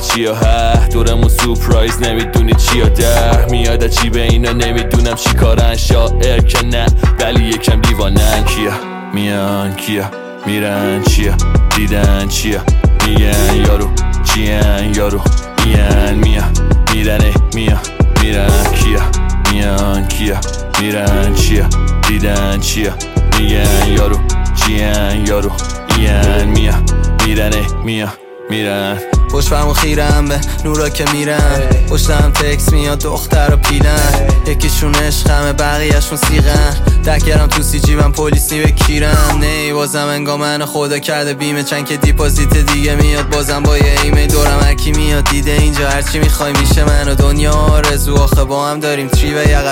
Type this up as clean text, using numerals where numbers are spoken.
چیا دورمون سورپرایز نمیدونی چیا در میاد چی به اینا نمیدونم چی کارن شاعر که نه ولی یکم دیوانن کیا میان کیا میرن چیا دیدن چیا میگن یارو چیان یارو میان میرن میرن کیا میان کیا میرن چیا دیدن چیا میگن یارو چیان یارو میان میرن پشتم خیرم به نورا که میرن پشتم تکس میاد دختر و پیلن یکیشون عشقمه بقیهشون سیغن دکرم تو سی جیبم پلیس نی بکیرم نی بازم انگاه من خدا کرده بیمه چند که دیپازیت دیگه میاد بازم با یه ایمیل دورم هرکی میاد دیده اینجا هرچی میخوای میشه من و دنیا آرزو آخه با هم داریم تری و